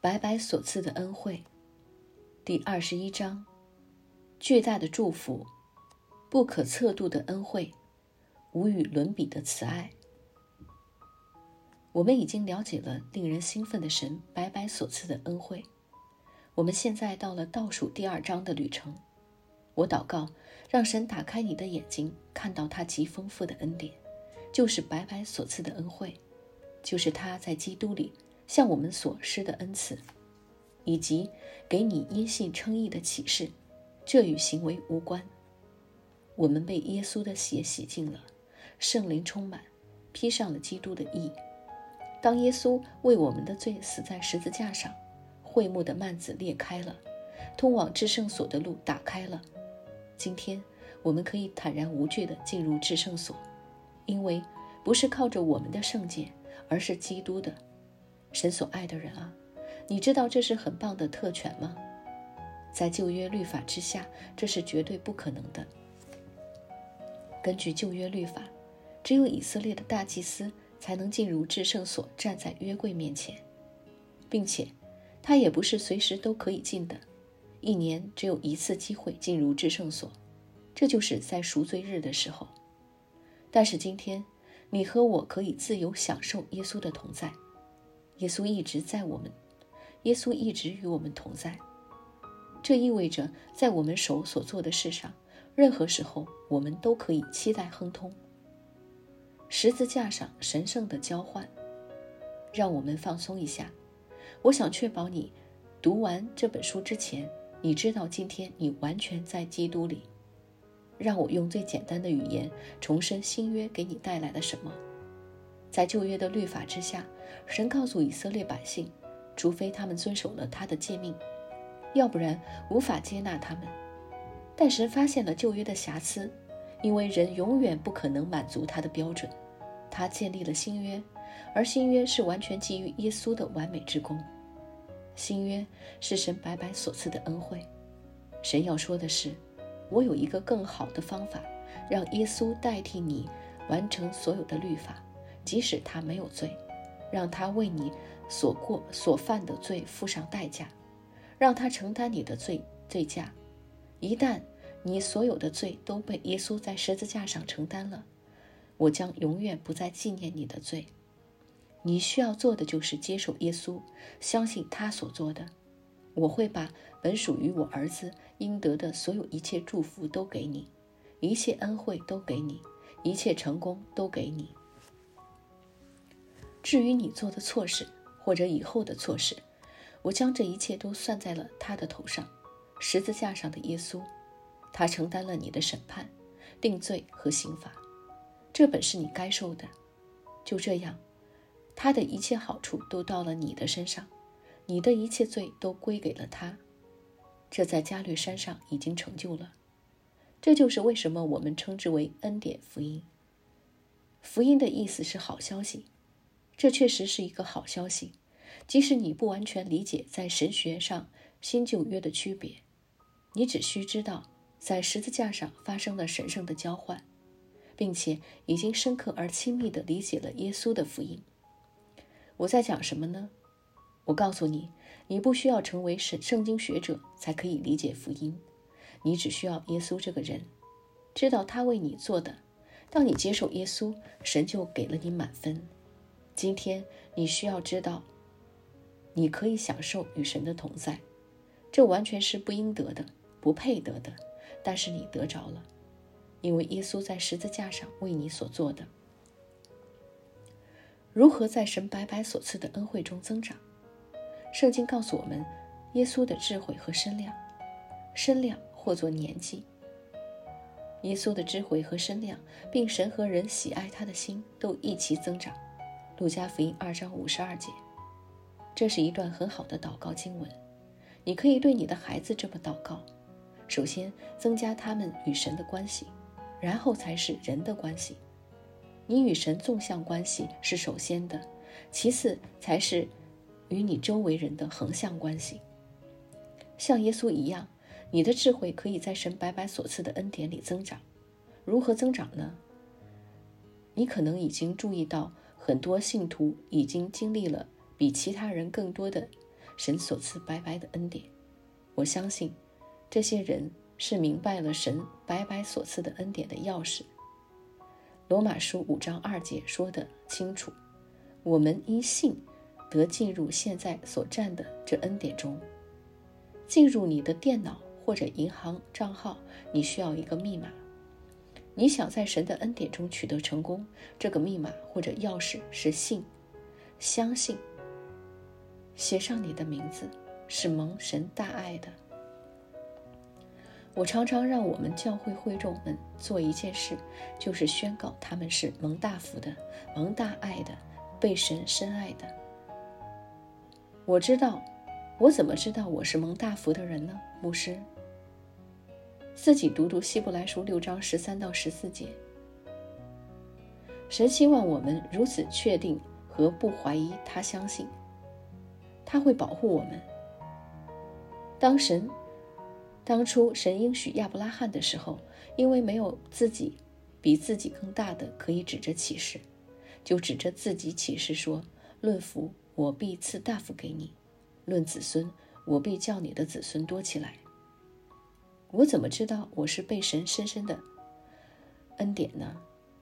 白白所赐的恩惠，第21章，巨大的祝福，不可测度的恩惠，无与伦比的慈爱。我们已经了解了令人兴奋的神白白所赐的恩惠，我们现在到了倒数第2章的旅程。我祷告，让神打开你的眼睛，看到他极丰富的恩典，就是白白所赐的恩惠，就是他在基督里向我们所施的恩赐，以及给你因信称义的启示，这与行为无关。我们被耶稣的血洗净了，圣灵充满，披上了基督的义。当耶稣为我们的罪死在十字架上，会幕的幔子裂开了，通往至圣所的路打开了。今天我们可以坦然无惧地进入至圣所，因为不是靠着我们的圣洁，而是基督的。神所爱的人啊，你知道这是很棒的特权吗？在旧约律法之下，这是绝对不可能的。根据旧约律法，只有以色列的大祭司才能进入至圣所，站在约柜面前，并且他也不是随时都可以进的，一年只有1次机会进入至圣所，这就是在赎罪日的时候。但是今天你和我可以自由享受耶稣的同在，耶稣一直与我们同在。这意味着在我们手所做的事上，任何时候我们都可以期待亨通。十字架上神圣的交换，让我们放松一下。我想确保你读完这本书之前，你知道今天你完全在基督里。让我用最简单的语言重申新约给你带来了什么。在旧约的律法之下，神告诉以色列百姓，除非他们遵守了他的诫命，要不然无法接纳他们。但神发现了旧约的瑕疵，因为人永远不可能满足他的标准。他建立了新约，而新约是完全基于耶稣的完美之功。新约是神白白所赐的恩惠。神要说的是，我有一个更好的方法，让耶稣代替你完成所有的律法，即使他没有罪，让他为你所犯的罪付上代价，让他承担你的罪价。一旦你所有的罪都被耶稣在十字架上承担了，我将永远不再纪念你的罪。你需要做的就是接受耶稣，相信他所做的。我会把本属于我儿子应得的所有一切祝福都给你，一切恩惠都给你，一切成功都给你。至于你做的错事或者以后的错事，我将这一切都算在了他的头上。十字架上的耶稣，他承担了你的审判、定罪和刑罚，这本是你该受的。就这样，他的一切好处都到了你的身上，你的一切罪都归给了他。这在加略山上已经成就了。这就是为什么我们称之为恩典福音。福音的意思是好消息，这确实是一个好消息，即使你不完全理解在神学上新旧约的区别，你只需知道在十字架上发生了神圣的交换，并且已经深刻而亲密地理解了耶稣的福音。我在讲什么呢？我告诉你，你不需要成为圣经学者才可以理解福音，你只需要耶稣这个人，知道他为你做的。当你接受耶稣，神就给了你满分。今天你需要知道，你可以享受与神的同在，这完全是不应得的，不配得的，但是你得着了，因为耶稣在十字架上为你所做的。如何在神白白所赐的恩惠中增长？圣经告诉我们，耶稣的智慧和身量，身量或作年纪。耶稣的智慧和身量，并神和人喜爱他的心都一起增长。路加福音2章52节。这是一段很好的祷告经文，你可以对你的孩子这么祷告：首先增加他们与神的关系，然后才是人的关系。你与神纵向关系是首先的，其次才是与你周围人的横向关系。像耶稣一样，你的智慧可以在神白白所赐的恩典里增长。如何增长呢？你可能已经注意到，很多信徒已经经历了比其他人更多的神所赐白白的恩典。我相信这些人是明白了神白白所赐的恩典的钥匙。罗马书5章2节说得清楚，我们因信得进入现在所占的这恩典中。进入你的电脑或者银行账号，你需要一个密码。你想在神的恩典中取得成功，这个密码或者钥匙是信，相信，写上你的名字，是蒙神大爱的。我常常让我们教会会众们做一件事，就是宣告他们是蒙大福的、蒙大爱的、被神深爱的。我怎么知道我是蒙大福的人呢？牧师，自己读希伯来书6章13到14节。神希望我们如此确定和不怀疑他相信，他会保护我们。当初神应许亚伯拉罕的时候，因为没有比自己更大的可以指着启示，就指着自己启示说，论福，我必赐大福给你；论子孙，我必叫你的子孙多起来。我怎么知道我是被神深深的恩典呢？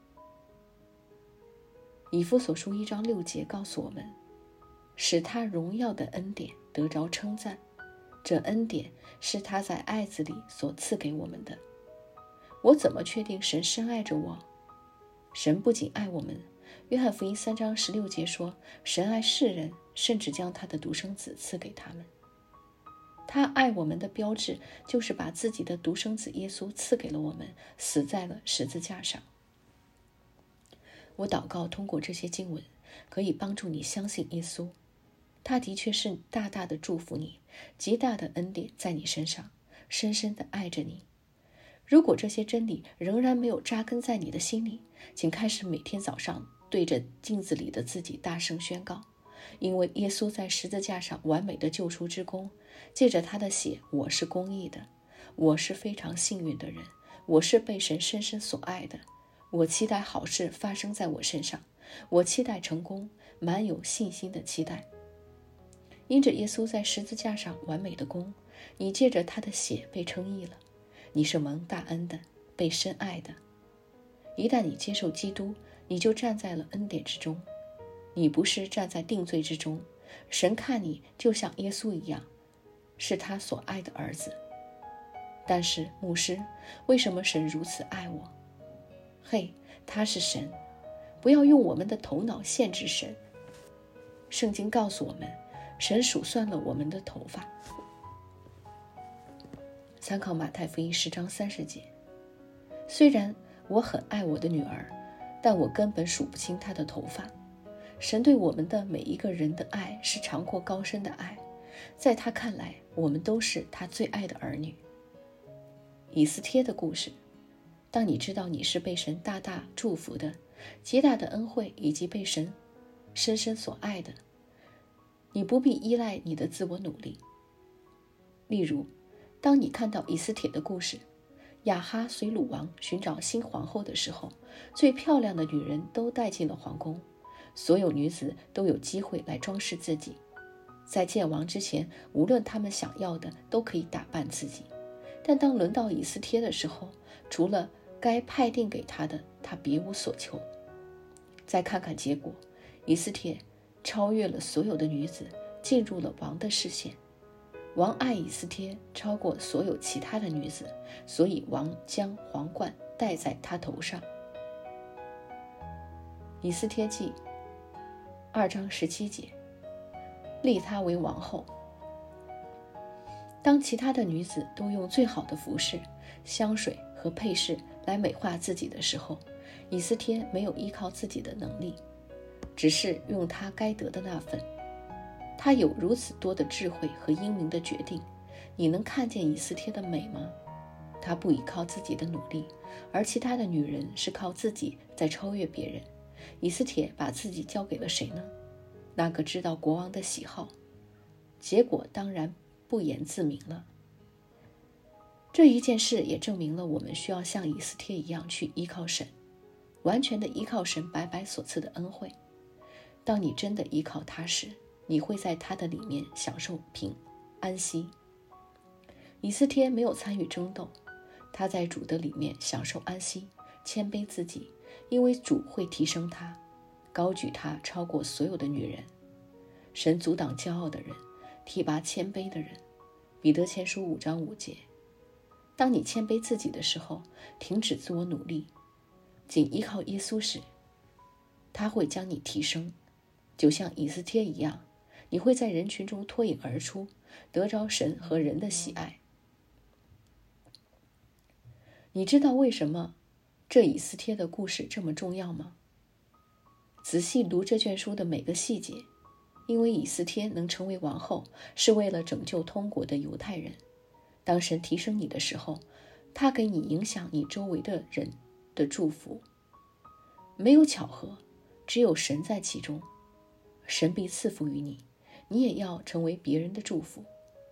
以弗所书1章6节告诉我们，使他荣耀的恩典得着称赞，这恩典是他在爱子里所赐给我们的。我怎么确定神深爱着我？神不仅爱我们，约翰福音3章16节说，神爱世人，甚至将他的独生子赐给他们。他爱我们的标志，就是把自己的独生子耶稣赐给了我们，死在了十字架上。我祷告通过这些经文，可以帮助你相信耶稣，他的确是大大的祝福你，极大的恩典在你身上，深深的爱着你。如果这些真理仍然没有扎根在你的心里，请开始每天早上对着镜子里的自己大声宣告，因为耶稣在十字架上完美的救赎之功，借着他的血，我是公义的，我是非常幸运的人，我是被神深深所爱的，我期待好事发生在我身上，我期待成功，满有信心的期待。因着耶稣在十字架上完美的功，你借着他的血被称义了，你是蒙大恩的，被深爱的。一旦你接受基督，你就站在了恩典之中，你不是站在定罪之中。神看你就像耶稣一样，是他所爱的儿子。但是牧师，为什么神如此爱我？嘿，他是神，不要用我们的头脑限制神。圣经告诉我们，神数算了我们的头发。参考马太福音10章30节。虽然我很爱我的女儿，但我根本数不清她的头发。神对我们的每一个人的爱是长阔高深的爱，在他看来，我们都是他最爱的儿女。以斯帖的故事，当你知道你是被神大大祝福的，极大的恩惠以及被神深深所爱的，你不必依赖你的自我努力。例如，当你看到以斯帖的故事，亚哈随鲁王寻找新皇后的时候，最漂亮的女人都带进了皇宫，所有女子都有机会来装饰自己。在见王之前，无论她们想要的都可以打扮自己，但当轮到以斯帖的时候，除了该派定给她的，她别无所求。再看看结果，以斯帖超越了所有的女子，进入了王的视线。王爱以斯帖超过所有其他的女子，所以王将皇冠戴在她头上。以斯帖记2章17节，立她为王后。当其他的女子都用最好的服饰、香水和配饰来美化自己的时候，以斯帖没有依靠自己的能力，只是用她该得的那份。她有如此多的智慧和英明的决定，你能看见以斯帖的美吗？她不依靠自己的努力，而其他的女人是靠自己在超越别人。以斯帖把自己交给了谁呢？那个知道国王的喜好，结果当然不言自明了。这一件事也证明了我们需要像以斯帖一样去依靠神，完全的依靠神白白所赐的恩惠。当你真的依靠他时， 你会在他的里面享受安息。以斯帖没有参与争斗，他在主的里面享受安息，谦卑自己，因为主会提升他，高举他超过所有的女人。神阻挡骄傲的人，提拔谦卑的人。彼得前书5章5节。当你谦卑自己的时候，停止自我努力，仅依靠耶稣时，他会将你提升，就像以斯帖一样，你会在人群中脱颖而出，得着神和人的喜爱。你知道为什么这以斯帖的故事这么重要吗？仔细读这卷书的每个细节，因为以斯帖能成为王后，是为了拯救通国的犹太人。当神提升你的时候，他给你影响你周围的人的祝福。没有巧合，只有神在其中。神必赐福于你，你也要成为别人的祝福。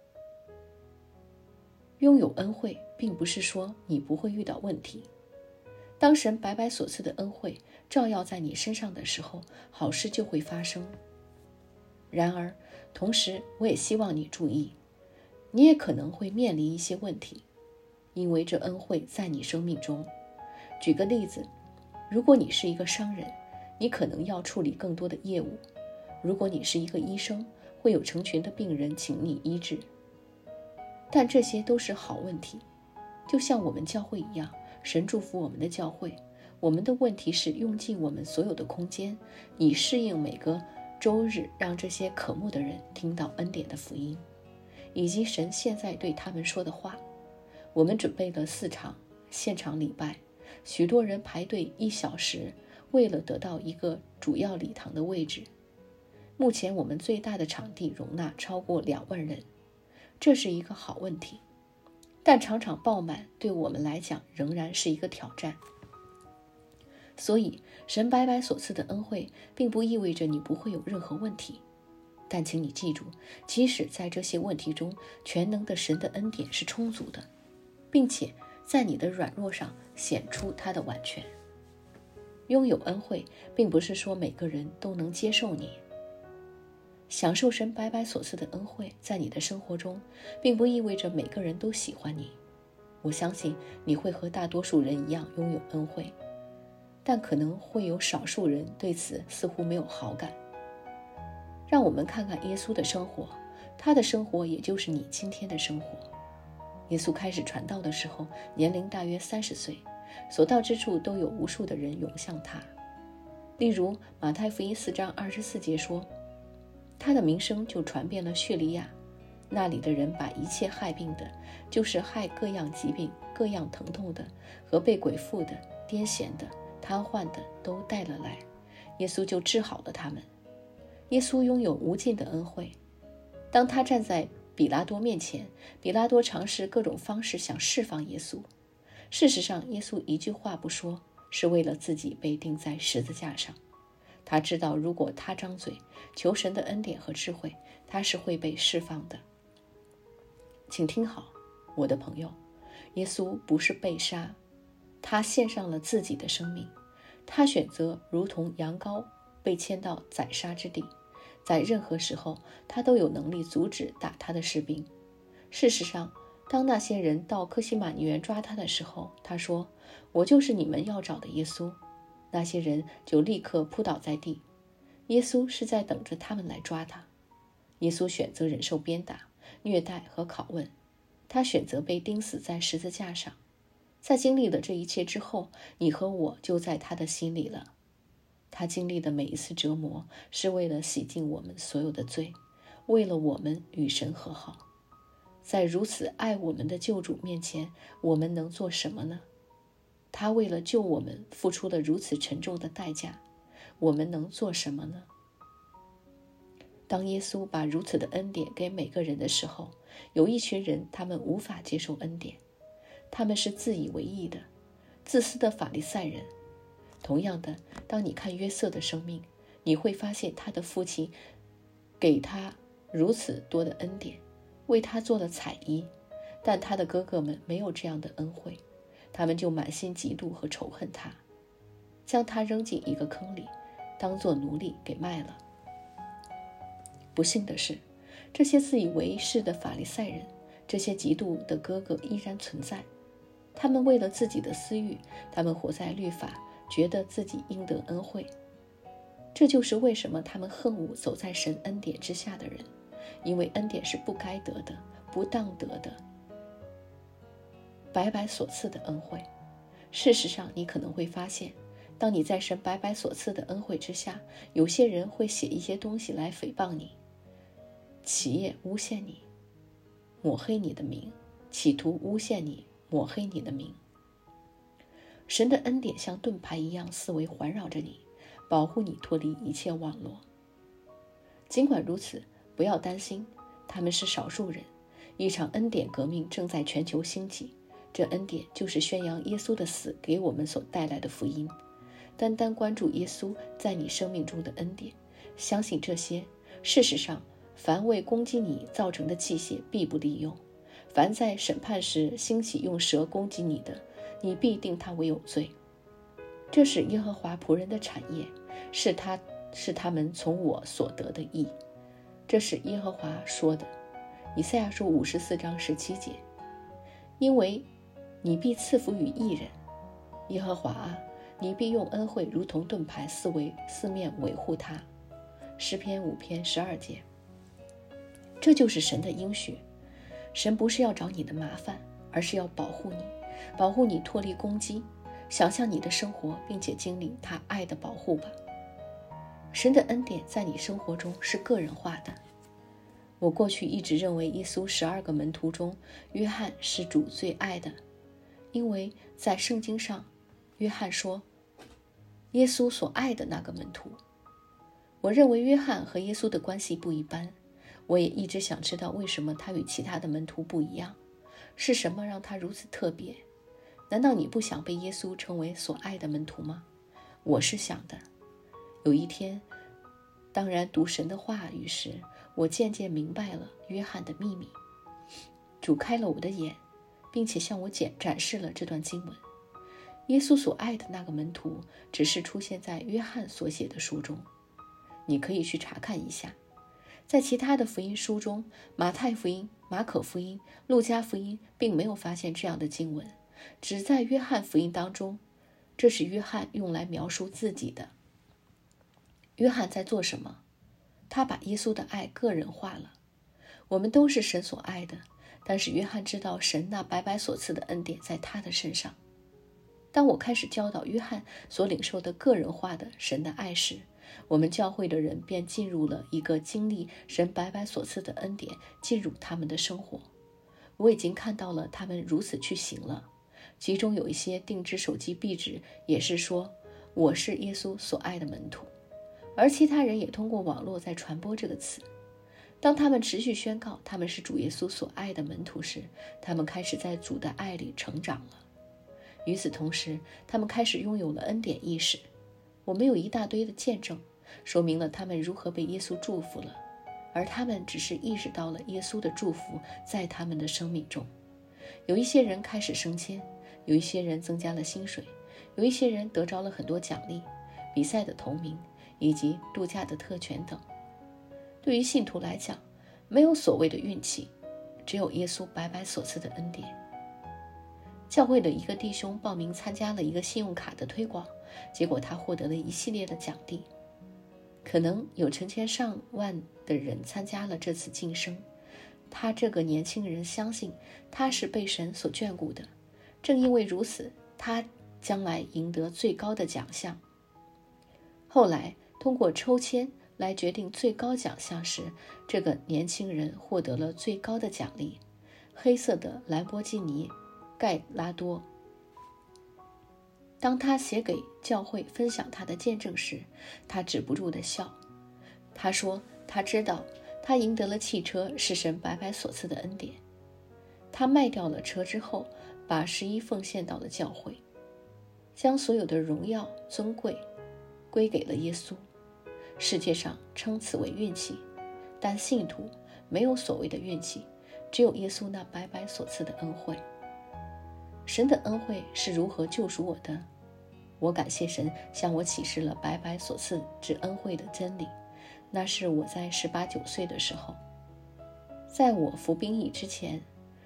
拥有恩惠，并不是说你不会遇到问题。当神白白所赐的恩惠照耀在你身上的时候，好事就会发生。然而，同时我也希望你注意，你也可能会面临一些问题，因为这恩惠在你生命中。举个例子，如果你是一个商人，你可能要处理更多的业务；如果你是一个医生，会有成群的病人请你医治。但这些都是好问题，就像我们教会一样，神祝福我们的教会。我们的问题是用尽我们所有的空间，以适应每个周日让这些渴慕的人听到恩典的福音，以及神现在对他们说的话。我们准备了4场现场礼拜，许多人排队1小时，为了得到一个主要礼堂的位置。目前我们最大的场地容纳超过2万人，这是一个好问题，但场场爆满对我们来讲仍然是一个挑战。所以神白白所赐的恩惠并不意味着你不会有任何问题，但请你记住，即使在这些问题中，全能的神的恩典是充足的，并且在你的软弱上显出他的完全。拥有恩惠并不是说每个人都能接受你。享受神白白所赐的恩惠在你的生活中，并不意味着每个人都喜欢你。我相信你会和大多数人一样拥有恩惠，但可能会有少数人对此似乎没有好感。让我们看看耶稣的生活，他的生活也就是你今天的生活。耶稣开始传道的时候，年龄大约30岁，所到之处都有无数的人涌向他。例如马太福音4章24节说，他的名声就传遍了叙利亚，那里的人把一切害病的，就是害各样疾病、各样疼痛的，和被鬼附的、癫痫的、瘫痪的都带了来，耶稣就治好了他们。耶稣拥有无尽的恩惠。当他站在比拉多面前，比拉多尝试各种方式想释放耶稣。事实上，耶稣一句话不说，是为了自己被钉在十字架上。他知道，如果他张嘴求神的恩典和智慧，他是会被释放的。请听好，我的朋友，耶稣不是被杀，他献上了自己的生命。他选择如同羊羔被牵到宰杀之地，在任何时候他都有能力阻止打他的士兵。事实上，当那些人到客西马尼园抓他的时候，他说，我就是你们要找的耶稣。那些人就立刻扑倒在地。耶稣是在等着他们来抓他。耶稣选择忍受鞭打、虐待和拷问，他选择被钉死在十字架上。在经历了这一切之后，你和我就在他的心里了。他经历的每一次折磨，是为了洗净我们所有的罪，为了我们与神和好。在如此爱我们的救主面前，我们能做什么呢？他为了救我们付出了如此沉重的代价，我们能做什么呢？当耶稣把如此的恩典给每个人的时候，有一群人，他们无法接受恩典，他们是自以为意的、自私的法利赛人。同样的，当你看约瑟的生命，你会发现他的父亲给他如此多的恩典，为他做了彩衣，但他的哥哥们没有这样的恩惠，他们就满心嫉妒和仇恨他，将他扔进一个坑里，当作奴隶给卖了。 不幸的是，这些自以为是的法利赛人，这些嫉妒的哥哥依然存在。他们为了自己的私欲，他们活在律法，觉得自己应得恩惠。这就是为什么他们恨恶走在神恩典之下的人，因为恩典是不该得的、不当得的、白白所赐的恩惠。事实上，你可能会发现，当你在神白白所赐的恩惠之下，有些人会写一些东西来诽谤你，企业诬陷你，抹黑你的名，企图诬陷你，抹黑你的名。神的恩典像盾牌一样四围环绕着你，保护你脱离一切网络。尽管如此，不要担心，他们是少数人。一场恩典革命正在全球兴起，这恩典就是宣扬耶稣的死给我们所带来的福音。单单关注耶稣在你生命中的恩典，相信这些。事实上，凡为攻击你造成的器械必不利用，凡在审判时兴起用蛇攻击你的，你必定他为有罪。这是耶和华仆人的产业，是他们从我所得的义。这是耶和华说的。以赛亚书54章17节。因为你必赐福于义人，耶和华啊，你必用恩惠如同盾牌四面维护他。诗篇5篇12节。这就是神的应许。神不是要找你的麻烦，而是要保护你，保护你脱离攻击。想象你的生活，并且经历他爱的保护吧。神的恩典在你生活中是个人化的。我过去一直认为耶稣12个门徒中，约翰是主最爱的，因为在圣经上，约翰说耶稣所爱的那个门徒。我认为约翰和耶稣的关系不一般，我也一直想知道为什么他与其他的门徒不一样，是什么让他如此特别？难道你不想被耶稣称为所爱的门徒吗？我是想的。有一天，当然读神的话语时，我渐渐明白了约翰的秘密。主开了我的眼，并且向我展示了这段经文。耶稣所爱的那个门徒只是出现在约翰所写的书中，你可以去查看一下。在其他的福音书中，马太福音、马可福音、路加福音并没有发现这样的经文，只在约翰福音当中，这是约翰用来描述自己的。约翰在做什么？他把耶稣的爱个人化了。我们都是神所爱的，但是约翰知道神那白白所赐的恩典在他的身上。当我开始教导约翰所领受的个人化的神的爱时，我们教会的人便进入了一个经历神白白所赐的恩典进入他们的生活。我已经看到了他们如此去行了，其中有一些定制手机壁纸也是说我是耶稣所爱的门徒，而其他人也通过网络在传播这个词。当他们持续宣告他们是主耶稣所爱的门徒时，他们开始在主的爱里成长了。与此同时，他们开始拥有了恩典意识。我们有一大堆的见证，说明了他们如何被耶稣祝福了，而他们只是意识到了耶稣的祝福在他们的生命中。有一些人开始升迁，有一些人增加了薪水，有一些人得着了很多奖励、比赛的头名以及度假的特权等。对于信徒来讲，没有所谓的运气，只有耶稣白白所赐的恩典。教会的一个弟兄报名参加了一个信用卡的推广，结果他获得了一系列的奖励。可能有成千上万的人参加了这次晋升。他这个年轻人相信他是被神所眷顾的，正因为如此，他将来赢得最高的奖项。后来通过抽签来决定最高奖项时，这个年轻人获得了最高的奖励——黑色的兰博基尼盖拉多。当他写给教会分享他的见证时，他止不住地笑。他说他知道他赢得了汽车是神白白所赐的恩典。他卖掉了车之后，把11奉献到了教会，将所有的荣耀尊贵归给了耶稣。世界上称此为运气，但信徒没有所谓的运气，只有耶稣那白白所赐的恩惠。神的恩惠是如何救赎我的？我感谢神向我启示了白白所赐之恩惠的真理， 那是我在18、19岁的时候。在我服兵役之间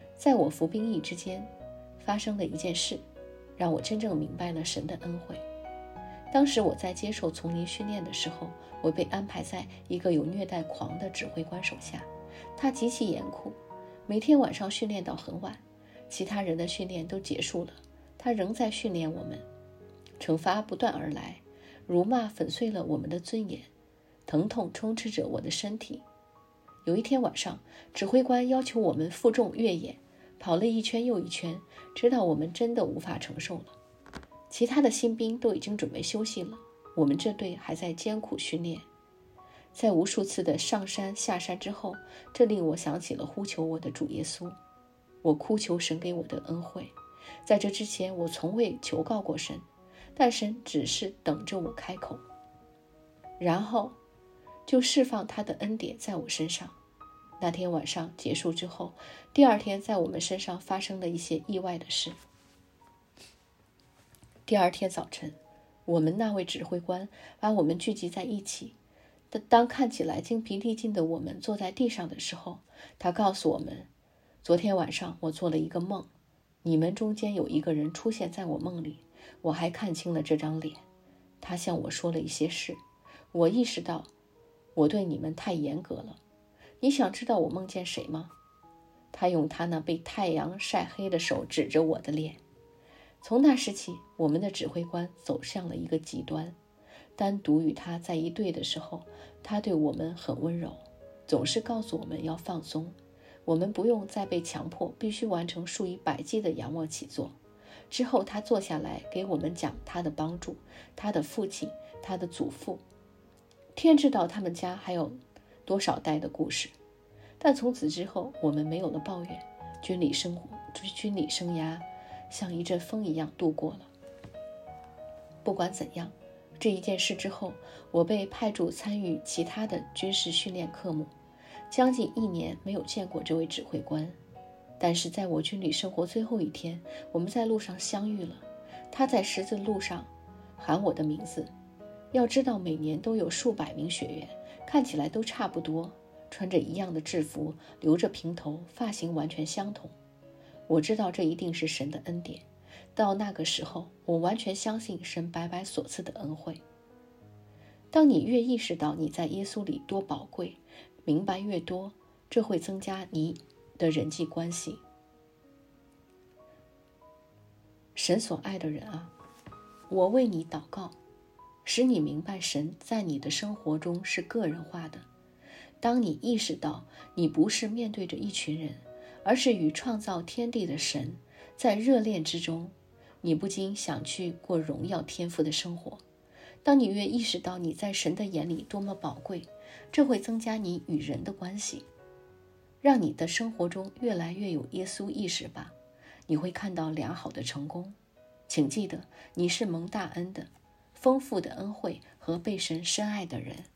发生的一件事，让我真正明白了神的恩惠。当时我在接受丛林训练的时候，我被安排在一个有虐待狂的指挥官手下，他极其严酷，每天晚上训练到很晚，其他人的训练都结束了，他仍在训练我们。惩罚不断而来，辱骂粉碎了我们的尊严，疼痛充斥着我的身体。有一天晚上，指挥官要求我们负重越野，跑了一圈又一圈，直到我们真的无法承受了。其他的新兵都已经准备休息了，我们这队还在艰苦训练。在无数次的上山下山之后，这令我想起了呼求我的主耶稣。我哭求神给我的恩惠，在这之前我从未求告过神，但神只是等着我开口，然后就释放他的恩典在我身上。那天晚上结束之后，第二天在我们身上发生了一些意外的事。第二天早晨，我们那位指挥官把我们聚集在一起，当看起来精疲力尽的我们坐在地上的时候，他告诉我们，昨天晚上我做了一个梦，你们中间有一个人出现在我梦里，我还看清了这张脸。他向我说了一些事，我意识到我对你们太严格了。你想知道我梦见谁吗？他用他那被太阳晒黑的手指着我的脸。从那时起，我们的指挥官走向了一个极端。单独与他在一队的时候，他对我们很温柔，总是告诉我们要放松，我们不用再被强迫必须完成数以百计的仰卧起坐。之后他坐下来给我们讲他的帮助，他的父亲，他的祖父，天知道他们家还有多少代的故事。但从此之后，我们没有了抱怨，军旅生涯像一阵风一样度过了。不管怎样，这一件事之后，我被派驻参与其他的军事训练科目，将近1年没有见过这位指挥官。但是在我军旅生活最后一天，我们在路上相遇了，他在十字路上喊我的名字。要知道每年都有数百名学员，看起来都差不多，穿着一样的制服，留着平头，发型完全相同。我知道这一定是神的恩典。到那个时候，我完全相信神白白所赐的恩惠。当你越意识到你在耶稣里多宝贵，明白越多，这会增加你的人际关系。神所爱的人啊，我为你祷告，使你明白神在你的生活中是个人化的。当你意识到你不是面对着一群人，而是与创造天地的神在热恋之中，你不禁想去过荣耀天父的生活。当你越意识到你在神的眼里多么宝贵，这会增加你与人的关系，让你的生活中越来越有耶稣意识吧。你会看到良好的成功。请记得，你是蒙大恩的，丰富的恩惠和被神深爱的人。